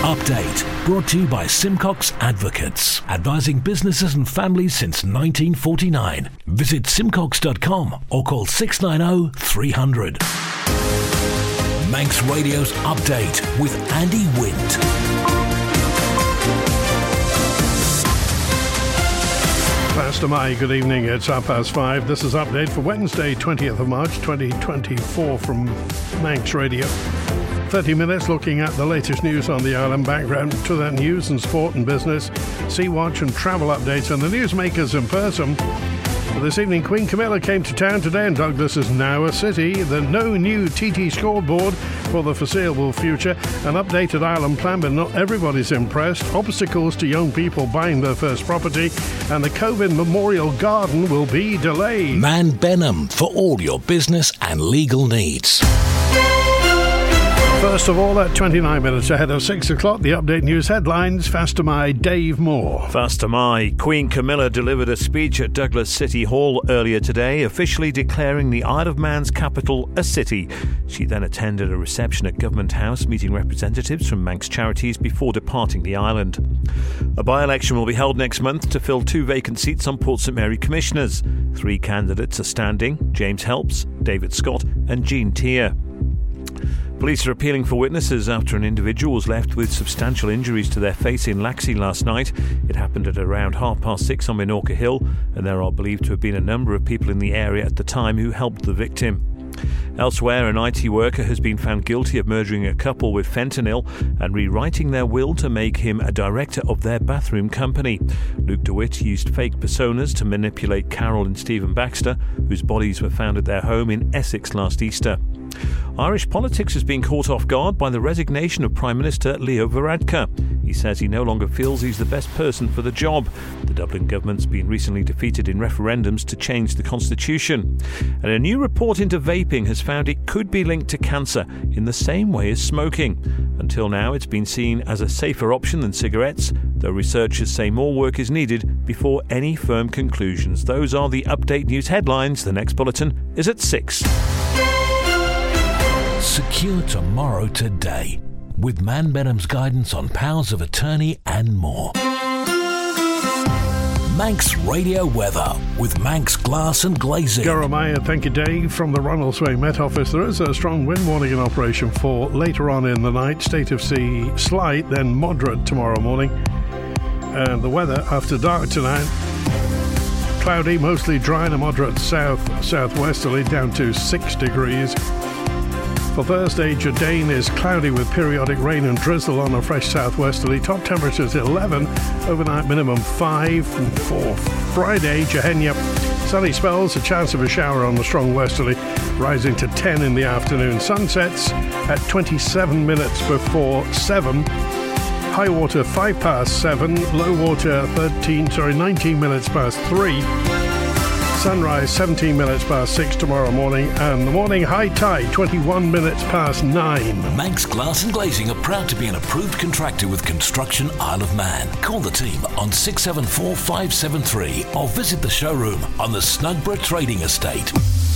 Update, brought to you by Simcox Advocates, advising businesses and families since 1949. Visit simcox.com or call 690 300. Manx Radio's Update with Andy Wint. Pastor Mai, good evening. It's 5:30. This is Update for Wednesday, 20th of March, 2024 from Manx Radio. 30 minutes looking at the latest news on the island. Background to that news and sport and business, Sea Watch and travel updates, and the newsmakers in person. This evening, Queen Camilla came to town today, and Douglas is now a city. The no new TT scoreboard for the foreseeable future. An updated island plan, but not everybody's impressed. Obstacles to young people buying their first property, and the COVID Memorial Garden will be delayed. Man Benham for all your business and legal needs. First of all, at 29 minutes ahead of 6 o'clock, the Update News headlines. Faster My Dave Moore. Faster My. Queen Camilla delivered a speech at Douglas City Hall earlier today, officially declaring the Isle of Man's capital a city. She then attended a reception at Government House, meeting representatives from Manx charities before departing the island. A by-election will be held next month to fill 2 vacant seats on Port St Mary Commissioners. 3 candidates are standing: James Helps, David Scott and Jean Tier. Police are appealing for witnesses after an individual was left with substantial injuries to their face in Laxey last night. It happened at around 6:30 on Minorca Hill, and there are believed to have been a number of people in the area at the time who helped the victim. Elsewhere, an IT worker has been found guilty of murdering a couple with fentanyl and rewriting their will to make him a director of their bathroom company. Luke DeWitt used fake personas to manipulate Carol and Stephen Baxter, whose bodies were found at their home in Essex last Easter. Irish politics has been caught off guard by the resignation of Prime Minister Leo Varadkar. He says he no longer feels he's the best person for the job. The Dublin government's been recently defeated in referendums to change the constitution. And a new report into vaping has found it could be linked to cancer in the same way as smoking. Until now, it's been seen as a safer option than cigarettes, though researchers say more work is needed before any firm conclusions. Those are the Update News headlines. The next bulletin is at 6. Secure tomorrow today with Man Benham's guidance on powers of attorney and more. Manx Radio Weather with Manx Glass and Glazing. Jeremiah, thank you, Dave. From the Ronaldsway Met Office, there is a strong wind warning in operation for later on in the night. State of sea slight, then moderate tomorrow morning. And the weather after dark tonight: cloudy, mostly dry, and a moderate southwesterly down to 6 degrees. For Thursday, Jordan is cloudy with periodic rain and drizzle on a fresh southwesterly. Top temperatures 11, overnight minimum 5. And for Friday, Jehenya, sunny spells, a chance of a shower on the strong westerly, rising to 10 in the afternoon. Sunsets at 27 minutes before 7. High water 7, low water 19 minutes past 3. Sunrise 17 minutes past 6 tomorrow morning, and the morning high tide 21 minutes past 9. Manx Glass and Glazing are proud to be an approved contractor with Construction Isle of Man. Call the team on 674 573 or visit the showroom on the Snugborough Trading Estate.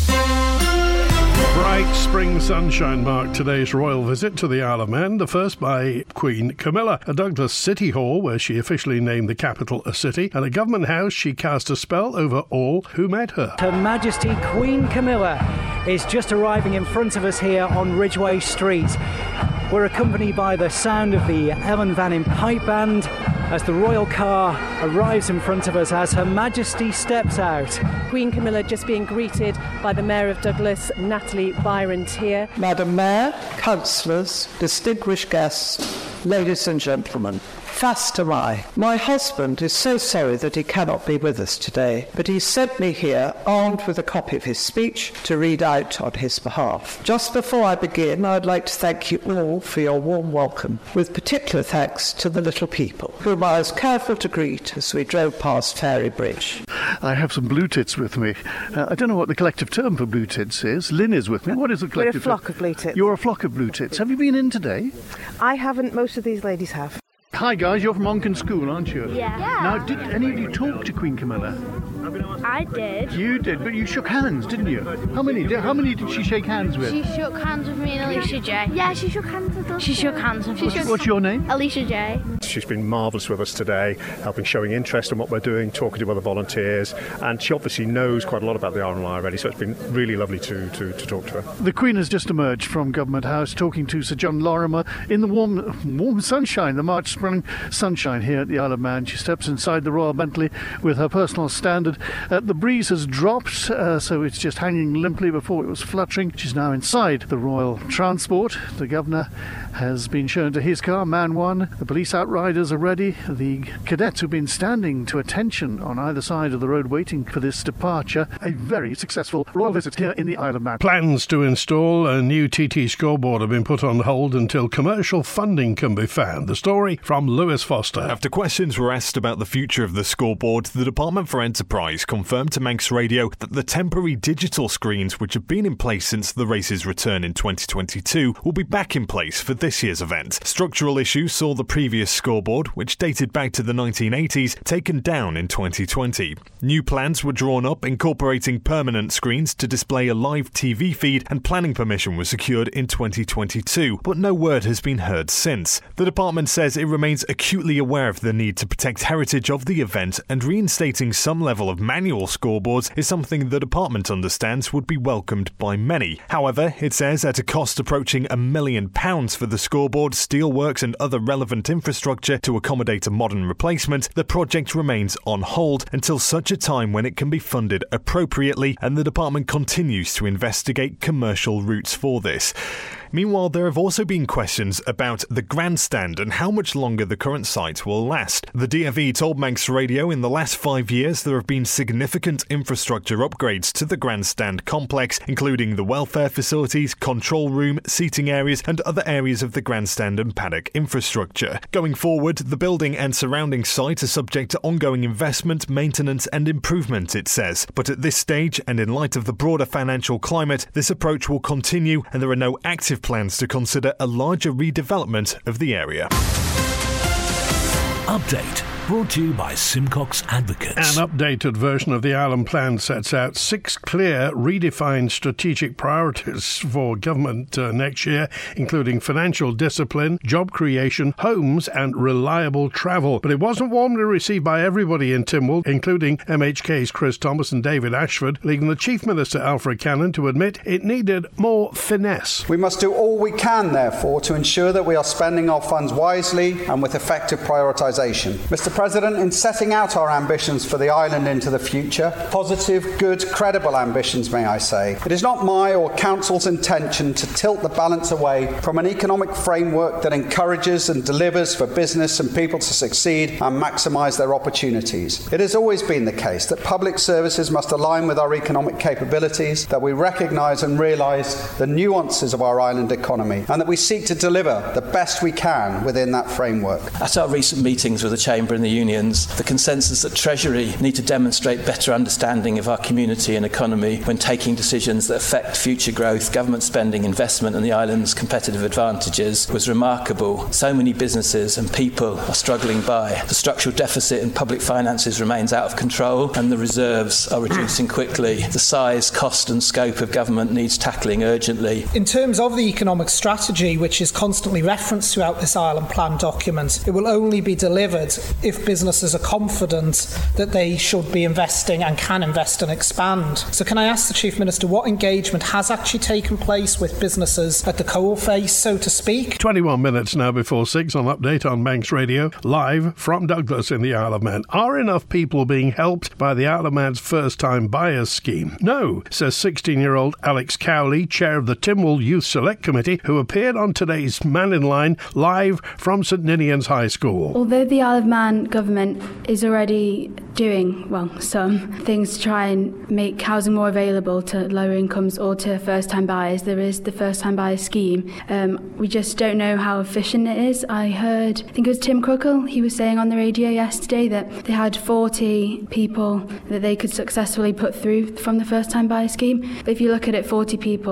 Bright spring sunshine marked today's royal visit to the Isle of Man, the first by Queen Camilla. At Douglas City Hall, where she officially named the capital a city, and at Government House, she cast a spell over all who met her. Her Majesty Queen Camilla is just arriving in front of us here on Ridgeway Street. We're accompanied by the sound of the Ellen Vannin Pipe Band as the royal car arrives in front of us as Her Majesty steps out. Queen Camilla just being greeted by the Mayor of Douglas, Natalie Byron-Tier. Madam Mayor, councillors, distinguished guests, ladies and gentlemen, Faster My husband is so sorry that he cannot be with us today, but he sent me here armed with a copy of his speech to read out on his behalf. Just before I begin, I'd like to thank you all for your warm welcome, with particular thanks to the little people, whom I was careful to greet as we drove past Fairy Bridge. I have some blue tits with me. I don't know what the collective term for blue tits is. Lynn is with me. What is the collective term? We're a flock of blue tits. You're a flock of blue tits. Have you been in today? I haven't. Most of these ladies have. Hi guys, you're from Onken School, aren't you? Yeah. Now, did any of you talk to Queen Camilla? I did. You did, but you shook hands, didn't you? How many did she shake hands with? She shook hands with me and Alicia J. Yeah, she shook hands with us. She shook hands with us. What's your name? Alicia J. She's been marvellous with us today, showing interest in what we're doing, talking to other volunteers, and she obviously knows quite a lot about the RNLI already, so it's been really lovely to talk to her. The Queen has just emerged from Government House talking to Sir John Lorimer in the warm sunshine, the March spring sunshine here at the Isle of Man. She steps inside the Royal Bentley with her personal standard. The breeze has dropped, so it's just hanging limply before it was fluttering. She's now inside the Royal Transport. The Governor has been shown to his car, Man 1. The police outriders are ready. The cadets who've been standing to attention on either side of the road waiting for this departure. A very successful royal visit here in the Isle of Man. Plans to install a new TT scoreboard have been put on hold until commercial funding can be found. The story from Lewis Foster. After questions were asked about the future of the scoreboard, the Department for Enterprise confirmed to Manx Radio that the temporary digital screens, which have been in place since the race's return in 2022, will be back in place for this year's event. Structural issues saw the previous scoreboard, which dated back to the 1980s, taken down in 2020. New plans were drawn up incorporating permanent screens to display a live TV feed, and planning permission was secured in 2022, but no word has been heard since. The department says it remains acutely aware of the need to protect heritage of the event, and reinstating some level of manual scoreboards is something the department understands would be welcomed by many. However, it says at a cost approaching £1 million for the scoreboard, steelworks and other relevant infrastructure to accommodate a modern replacement, the project remains on hold until such a time when it can be funded appropriately, and the department continues to investigate commercial routes for this. Meanwhile, there have also been questions about the grandstand and how much longer the current site will last. The DfE told Manx Radio in the last 5 years there have been significant infrastructure upgrades to the grandstand complex, including the welfare facilities, control room, seating areas and other areas of the grandstand and paddock infrastructure. Going forward, the building and surrounding site are subject to ongoing investment, maintenance and improvement, it says. But at this stage, and in light of the broader financial climate, this approach will continue and there are no active plans to consider a larger redevelopment of the area. Update brought to you by Simcox Advocates. An updated version of the Island Plan sets out 6 clear, redefined strategic priorities for government next year, including financial discipline, job creation, homes and reliable travel. But it wasn't warmly received by everybody in Tynwald, including MHK's Chris Thomas and David Ashford, leading the Chief Minister Alfred Cannon to admit it needed more finesse. We must do all we can, therefore, to ensure that we are spending our funds wisely and with effective prioritisation. Mr. President, in setting out our ambitions for the island into the future, positive, good, credible ambitions, may I say, it is not my or Council's intention to tilt the balance away from an economic framework that encourages and delivers for business and people to succeed and maximise their opportunities. It has always been the case that public services must align with our economic capabilities, that we recognise and realise the nuances of our island economy, and that we seek to deliver the best we can within that framework. At our recent meetings with the Chamber and the unions, the consensus that Treasury need to demonstrate better understanding of our community and economy when taking decisions that affect future growth, government spending, investment and the island's competitive advantages was remarkable. So many businesses and people are struggling by. The structural deficit in public finances remains out of control and the reserves are reducing quickly. The size, cost and scope of government needs tackling urgently. In terms of the economic strategy, which is constantly referenced throughout this Island Plan document, it will only be delivered if businesses are confident that they should be investing and can invest and expand. So can I ask the Chief Minister what engagement has actually taken place with businesses at the coalface, so to speak? 21 minutes now before 6 on Update on Manx Radio, live from Douglas in the Isle of Man. Are enough people being helped by the Isle of Man's first-time buyers scheme? No, says 16-year-old Alex Cowley, chair of the Tynwald Youth Select Committee, who appeared on today's Man in Line live from St Ninian's High School. Although the Isle of Man government is already doing, some things to try and make housing more available to lower incomes or to first-time buyers, there is the first-time buyer scheme. We just don't know how efficient it is. I think it was Tim Crookle, he was saying on the radio yesterday that they had 40 people that they could successfully put through from the first-time buyer scheme. But if you look at it, 40 people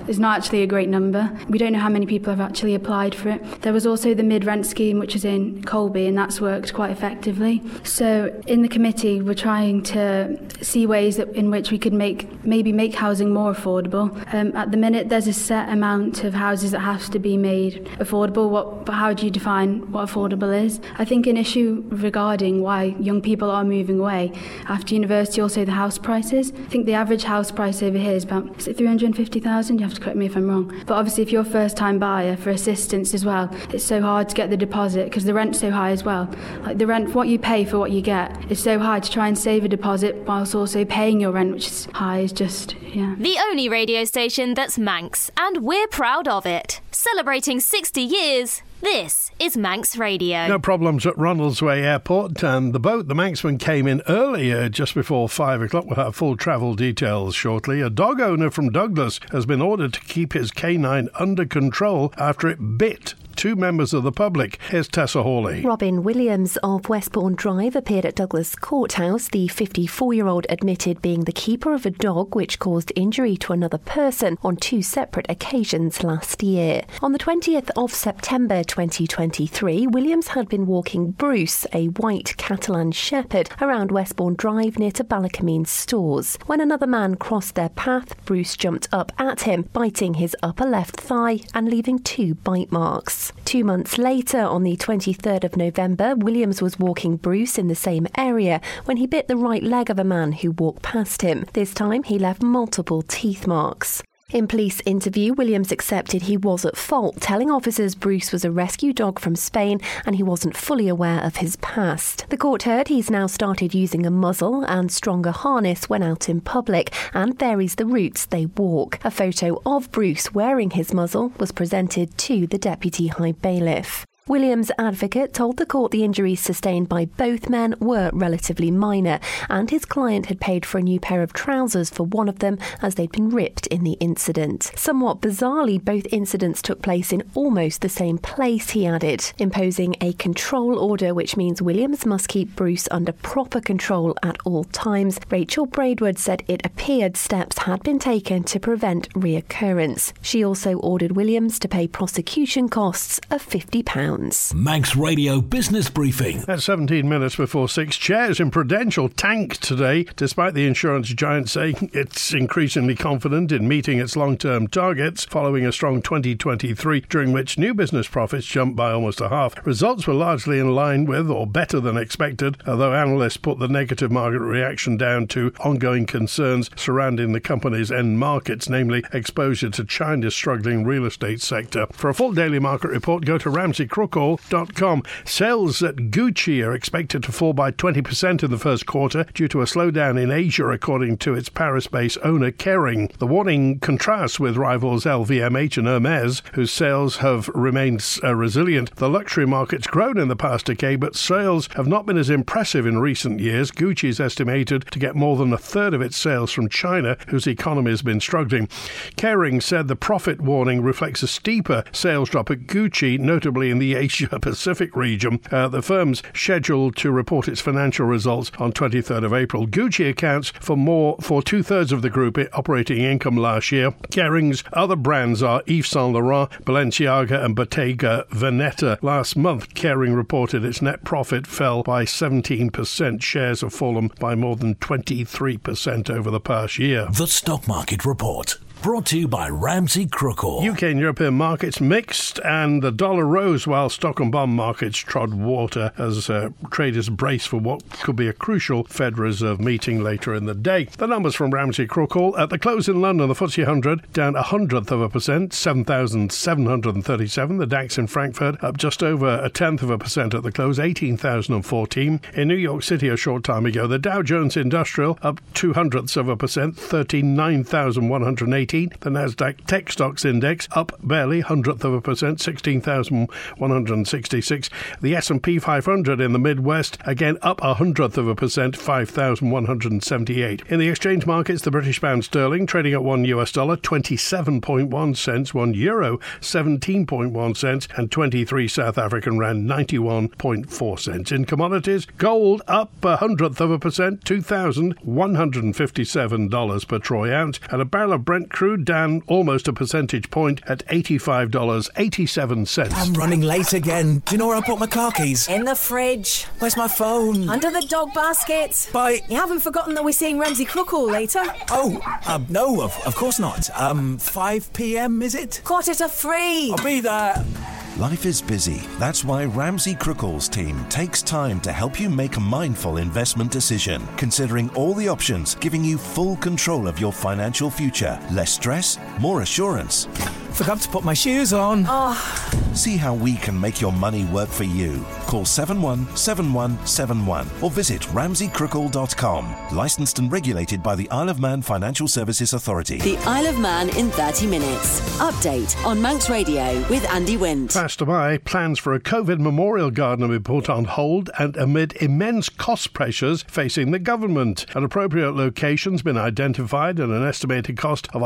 is not actually a great number. We don't know how many people have actually applied for it. There was also the mid-rent scheme, which is in Colby, and that's worked quite effectively. So in the committee, we're trying to see ways in which we could maybe make housing more affordable. At the minute, there's a set amount of houses that have to be made affordable. But how do you define what affordable is? I think an issue regarding why young people are moving away after university, also the house prices. I think the average house price over here is about, is it 350,000? You have to correct me if I'm wrong. But obviously, if you're a first-time buyer for assistance as well, it's so hard to get the deposit because the rent's so high as well. Like the rent, what you pay for what you get, is so high. To try and save a deposit whilst also paying your rent, which is high, is just, yeah. The only radio station that's Manx, and we're proud of it. Celebrating 60 years. This is Manx Radio. No problems at Ronaldsway Airport, and the boat, the Manxman, came in earlier, just before 5 o'clock. We'll have full travel details shortly. A dog owner from Douglas has been ordered to keep his canine under control after it bit two members of the public. Here's Tessa Hawley. Robin Williams of Westbourne Drive appeared at Douglas Courthouse. The 54-year-old admitted being the keeper of a dog which caused injury to another person on two separate occasions last year. On the 20th of September 2023, Williams had been walking Bruce, a white Catalan shepherd, around Westbourne Drive near to Ballacamine stores. When another man crossed their path, Bruce jumped up at him, biting his upper left thigh and leaving 2 bite marks. 2 months later, on the 23rd of November, Williams was walking Bruce in the same area when he bit the right leg of a man who walked past him. This time, he left multiple teeth marks. In police interview, Williams accepted he was at fault, telling officers Bruce was a rescue dog from Spain and he wasn't fully aware of his past. The court heard he's now started using a muzzle and stronger harness when out in public and varies the routes they walk. A photo of Bruce wearing his muzzle was presented to the Deputy High Bailiff. Williams' advocate told the court the injuries sustained by both men were relatively minor, and his client had paid for a new pair of trousers for one of them as they'd been ripped in the incident. Somewhat bizarrely, both incidents took place in almost the same place, he added, imposing a control order which means Williams must keep Bruce under proper control at all times. Rachel Braidwood said it appeared steps had been taken to prevent reoccurrence. She also ordered Williams to pay prosecution costs of £50. Manx Radio Business Briefing. At 17 minutes before 6, shares in Prudential tanked today, despite the insurance giant saying it's increasingly confident in meeting its long-term targets following a strong 2023, during which new business profits jumped by almost a half. Results were largely in line with or better than expected, although analysts put the negative market reaction down to ongoing concerns surrounding the company's end markets, namely exposure to China's struggling real estate sector. For a full daily market report, go to RamseyCrookall.com. Sales at Gucci are expected to fall by 20% in the first quarter due to a slowdown in Asia, according to its Paris-based owner Kering. The warning contrasts with rivals LVMH and Hermes, whose sales have remained resilient. The luxury market's grown in the past decade, but sales have not been as impressive in recent years. Gucci is estimated to get more than a third of its sales from China, whose economy has been struggling. Kering said the profit warning reflects a steeper sales drop at Gucci, notably in the Asia-Pacific region. The firm's scheduled to report its financial results on 23rd of April. Gucci accounts for two-thirds of the group operating income last year. Kering's other brands are Yves Saint Laurent, Balenciaga and Bottega Veneta. Last month, Kering reported its net profit fell by 17%. Shares have fallen by more than 23% over the past year. The Stock Market Report. Brought to you by Ramsey Crookall. UK and European markets mixed, and the dollar rose while stock and bond markets trod water as traders brace for what could be a crucial Fed Reserve meeting later in the day. The numbers from Ramsey Crookall. At the close in London, the FTSE 100 down 0.1%, 7,737. The DAX in Frankfurt up just over 0.1% at the close, 18,014. In New York City a short time ago, the Dow Jones Industrial up 0.02%, 39,180. The Nasdaq Tech Stocks Index up barely 0.1%, 16,166. The S&P 500 in the Midwest again up 0.1%, 5,178. In the exchange markets, the British pound sterling trading at $1 27.1 cents, €1 17.1 cents, and 23 South African rand 91.4 cents. In commodities, gold up 0.1%, $2,157 per troy ounce, and a barrel of Brent crude crude down almost a percentage point at $85.87. I'm running late again. Do you know where I put my car keys? In the fridge. Where's my phone? Under the dog basket. Bye. You haven't forgotten that we're seeing Ramsey Crookall later? Oh, no, of course not. 5 p.m, is it? 2:45. I'll be there. Life is busy. That's why Ramsey Crookall's team takes time to help you make a mindful investment decision, considering all the options, giving you full control of your financial future. Less stress, more assurance. Forgot to put my shoes on. See how we can make your money work for you. Call 717171 or visit ramseycrookall.com. Licensed and regulated by the Isle of Man Financial Services Authority. The Isle of Man in 30 minutes. Update on Manx Radio with Andy Wint. Fast by, plans for a COVID memorial garden have been put on hold and amid immense cost pressures facing the government. An appropriate location's been identified at an estimated cost of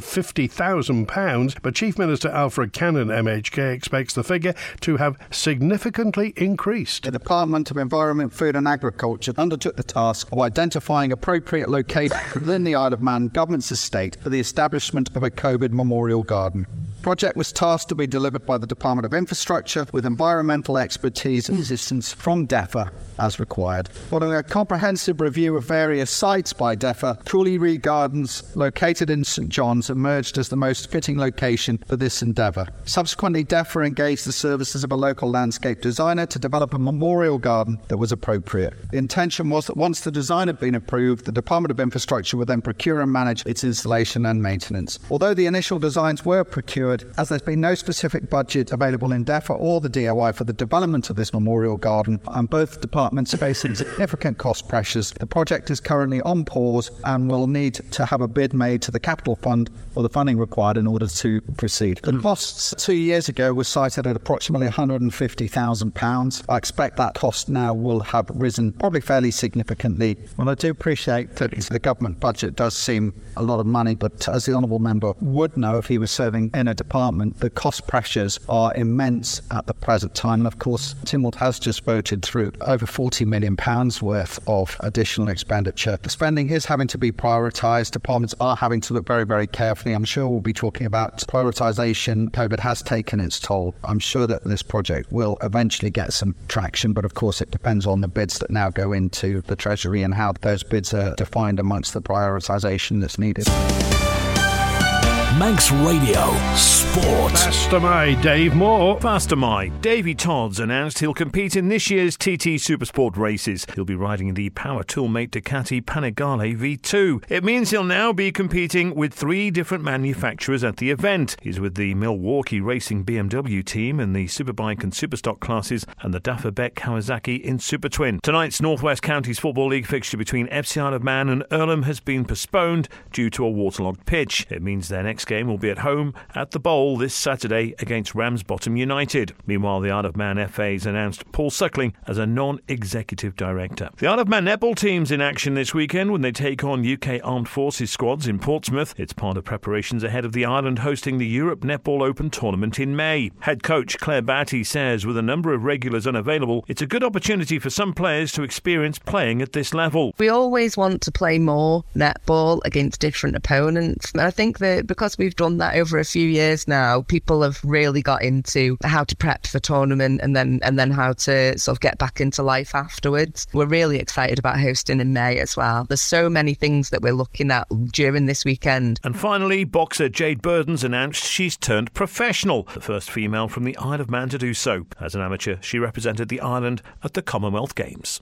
£150,000, but Chief Minister Alfred Cannon, MHK, expects the figure to have significantly increased. The Department of Environment, Food and Agriculture undertook the task of identifying appropriate locations within the Isle of Man Government's estate for the establishment of a COVID memorial garden. The project was tasked to be delivered by the Department of Infrastructure with environmental expertise and assistance from DEFRA as required. Following a comprehensive review of various sites by DEFRA, Cooley Reed Gardens, located in St John's, emerged as the most fitting location for this endeavour. Subsequently, DEFRA engaged the services of a local landscape designer to develop a memorial garden that was appropriate. The intention was that once the design had been approved, the Department of Infrastructure would then procure and manage its installation and maintenance. Although the initial designs were procured, as there's been no specific budget available in DEFRA or the DOI for the development of this memorial garden, and both departments are facing significant cost pressures, the project is currently on pause and will need to have a bid made to the Capital Fund for the funding required in order to proceed. The costs 2 years ago were cited at approximately £150,000. I expect that cost now will have risen probably fairly significantly. Well, I do appreciate that the government budget does seem a lot of money, but as the Honourable Member would know if he was serving in a department, the cost pressures are immense at the present time. And of course, Tynwald has just voted through over £40 million worth of additional expenditure. The spending is having to be prioritised. Departments are having to look very, very carefully. I'm sure we'll be talking about prioritisation. COVID has taken its toll. I'm sure that this project will eventually get some traction, but of course it depends on the bids that now go into the Treasury and how those bids are defined amongst the prioritisation that's needed. Manx Radio Sport. Faster My, Dave Moore. Faster My. Davy Todd's announced he'll compete in this year's TT Supersport races. He'll be riding the Power Toolmate Ducati Panigale V2. It means he'll now be competing with 3 different manufacturers at the event. He's with the Milwaukee Racing BMW team in the Superbike and Superstock classes and the Daffer Beck Kawasaki in Super Twin. Tonight's North West Counties Football League fixture between FC Isle of Man and Earlham has been postponed due to a waterlogged pitch. It means their next game will be at home at the Bowl this Saturday against Ramsbottom United. Meanwhile, the Isle of Man FA's announced Paul Suckling as a non-executive director. The Isle of Man netball team's in action this weekend when they take on UK Armed Forces squads in Portsmouth. It's part of preparations ahead of the island hosting the Europe Netball Open tournament in May. Head coach Claire Batty says with a number of regulars unavailable, it's a good opportunity for some players to experience playing at this level. We always want to play more netball against different opponents. And I think that because we've done that over a few years now, people have really got into how to prep for tournament and then how to sort of get back into life afterwards. We're really excited about hosting in May as well. There's so many things that we're looking at during this weekend. And finally, boxer Jade Burden's announced she's turned professional, the first female from the Isle of Man to do so. As an amateur, she represented the island at the Commonwealth Games.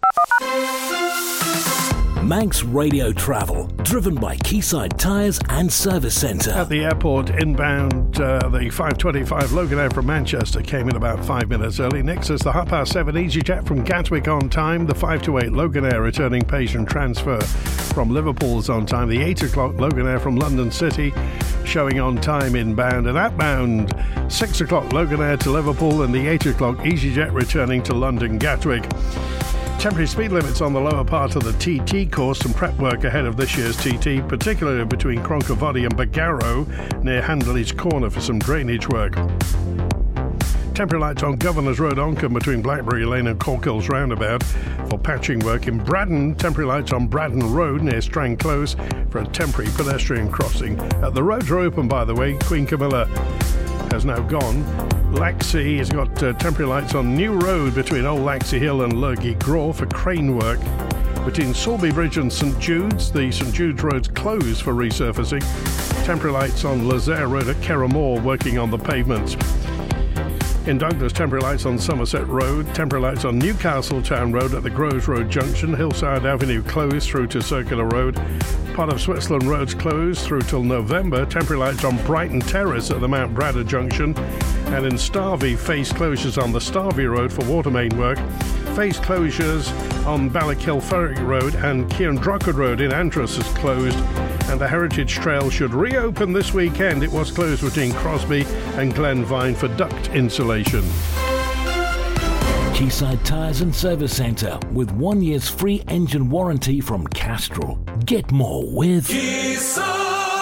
Manx Radio Travel, driven by Quayside Tyres and Service Centre. At the airport, inbound, the 525 Loganair from Manchester came in about 5 minutes early. Next is the 7:30 EasyJet from Gatwick on time. The 528 Loganair returning patient transfer from Liverpool's on time. The 8 o'clock Loganair from London City showing on time inbound. And outbound, 6 o'clock Loganair to Liverpool and the 8 o'clock EasyJet returning to London Gatwick. Temporary speed limits on the lower part of the TT course. Some prep work ahead of this year's TT, particularly between Cronkovody and Bagarrow near Handley's Corner for some drainage work. Temporary lights on Governors Road, Oncombe between Blackberry Lane and Corkills Roundabout for patching work. In Braddon, temporary lights on Braddon Road near Strang Close for a temporary pedestrian crossing. The roads are open, by the way. Queen Camilla has now gone. Laxey has got temporary lights on New Road between Old Laxey Hill and Lurgy Graw for crane work. Between Sulby Bridge and St Jude's, the St Jude's road's closed for resurfacing. Temporary lights on Lazaire Road at Kerramore working on the pavements. In Douglas, temporary lights on Somerset Road, temporary lights on Newcastle Town Road at the Groves Road Junction, Hillside Avenue closed through to Circular Road, part of Switzerland Road's closed through till November, temporary lights on Brighton Terrace at the Mount Bradder Junction, and in Starvey, phase closures on the Starvey Road for water main work, phase closures on Ballakilferry Road and Kearndrockard Road in Andros is closed, and the Heritage Trail should reopen this weekend. It was closed between Crosby and Glenvine for duct insulation. Quayside Tyres and Service Centre with 1 year's free engine warranty from Castrol. Get more with Quayside.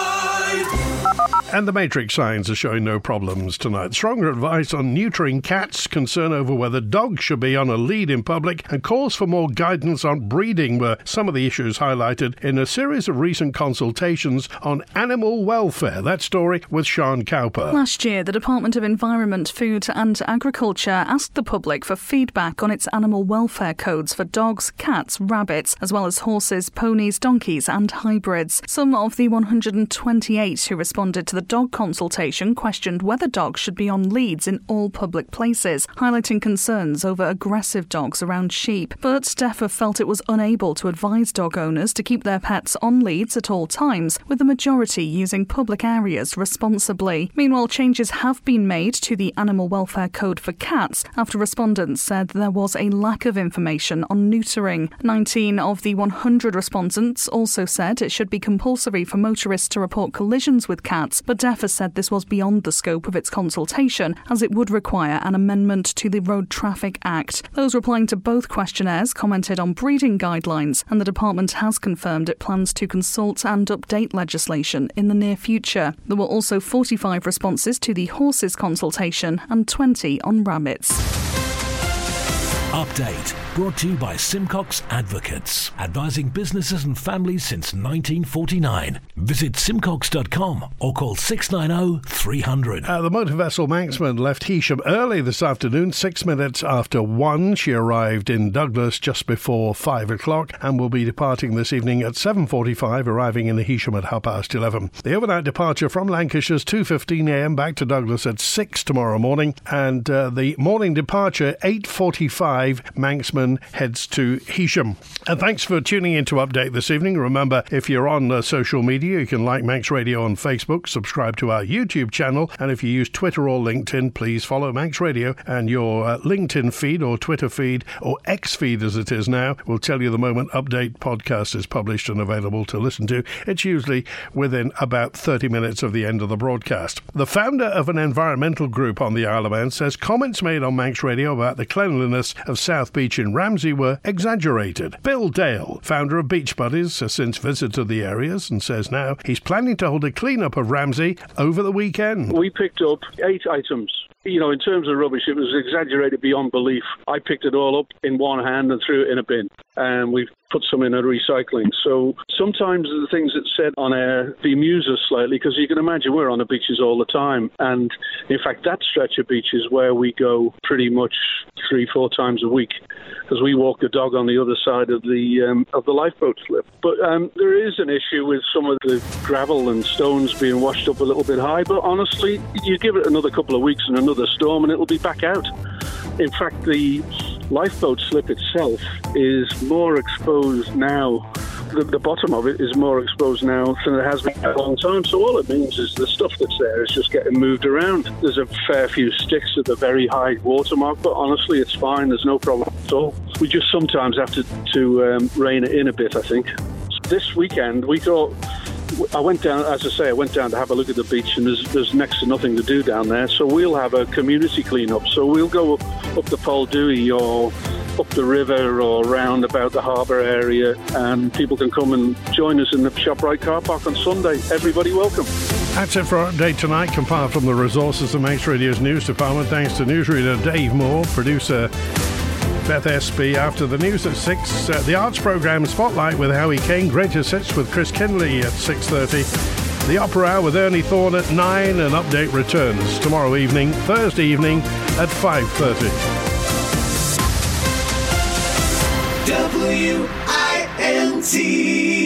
And the matrix signs are showing no problems tonight. Stronger advice on neutering cats, concern over whether dogs should be on a lead in public, and calls for more guidance on breeding were some of the issues highlighted in a series of recent consultations on animal welfare. That story with Sean Cowper. Last year, the Department of Environment, Food and Agriculture asked the public for feedback on its animal welfare codes for dogs, cats, rabbits, as well as horses, ponies, donkeys and hybrids. Some of the 128 who responded to the dog consultation questioned whether dogs should be on leads in all public places, highlighting concerns over aggressive dogs around sheep. But DEFA felt it was unable to advise dog owners to keep their pets on leads at all times, with the majority using public areas responsibly. Meanwhile, changes have been made to the Animal Welfare Code for cats after respondents said there was a lack of information on neutering. 19 of the 100 respondents also said it should be compulsory for motorists to report collisions with cats, but DEFA said this was beyond the scope of its consultation, as it would require an amendment to the Road Traffic Act. Those replying to both questionnaires commented on breeding guidelines, and the department has confirmed it plans to consult and update legislation in the near future. There were also 45 responses to the horses consultation and 20 on rabbits. Update brought to you by Simcox Advocates, advising businesses and families since 1949. Visit simcox.com or call 690 300. The motor vessel Manxman left Heysham early this afternoon, 6 minutes after 1. She arrived in Douglas just before 5 o'clock and will be departing this evening at 7:45, arriving in Heysham at 11:30. The overnight departure from Lancashire is 2:15 a.m. back to Douglas at 6 tomorrow morning, and the morning departure 8:45. Manxman heads to Heysham. And thanks for tuning in to Update this evening. Remember, if you're on social media, you can like Manx Radio on Facebook, subscribe to our YouTube channel, and if you use Twitter or LinkedIn, please follow Manx Radio, and your LinkedIn feed or Twitter feed or X feed as it is now will tell you the moment Update podcast is published and available to listen to. It's usually within about 30 minutes of the end of the broadcast. The founder of an environmental group on the Isle of Man says comments made on Manx Radio about the cleanliness of South Beach in Ramsey were exaggerated. Bill Dale, founder of Beach Buddies, has since visited the areas and says now he's planning to hold a clean-up of Ramsey over the weekend. We picked up 8 items. You know, in terms of rubbish, it was exaggerated beyond belief. I picked it all up in one hand and threw it in a bin, and we've put some in a recycling. So sometimes the things that said on air bemuse us slightly, because you can imagine we're on the beaches all the time. And in fact, that stretch of beach is where we go pretty much 3-4 times a week, because we walk the dog on the other side of the lifeboat slip. But there is an issue with some of the gravel and stones being washed up a little bit high. But honestly, you give it another couple of weeks and another storm and it'll be back out. In fact, the lifeboat slip itself is more exposed now. The bottom of it is more exposed now than it has been for a long time. So all it means is the stuff that's there is just getting moved around. There's a fair few sticks at the very high water mark, but honestly, it's fine. There's no problem at all. We just sometimes have to rein it in a bit, I think. This weekend, we thought... I went down, as I say, to have a look at the beach, and there's next to nothing to do down there. So we'll have a community clean-up. So we'll go up the Poldui or up the river or round about the harbour area, and people can come and join us in the ShopRite car park on Sunday. Everybody welcome. That's it for our update tonight, compiled from the resources of Manx Radio's news department. Thanks to newsreader Dave Moore, producer Beth Espy. After the news at 6, the arts programme Spotlight with Howie King, Greatest Hits with Chris Kinley at 6:30, the Opera Hour with Ernie Thorne at 9, and Update returns tomorrow evening, Thursday evening at 5:30. WINT